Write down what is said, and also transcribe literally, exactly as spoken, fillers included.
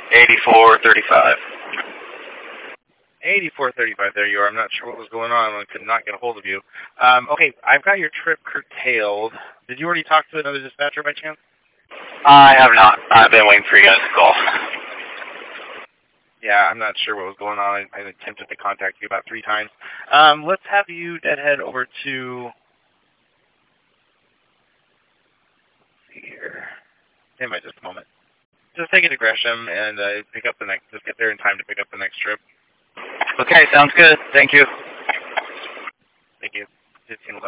eighty-four thirty-five. eighty-four thirty-five, there you are. I'm not sure what was going on. I could not get a hold of you. Um, okay, I've got your trip curtailed. Did you already talk to another dispatcher by chance? I have not. I've been waiting for you guys to call. Yeah, I'm not sure what was going on. I, I attempted to contact you about three times. Um, let's have you head over to... Let's see here. Stand by just a moment. Just take it to Gresham and uh, pick up the next... Just get there in time to pick up the next trip. Okay, sounds good. Thank you. Thank you. fifteen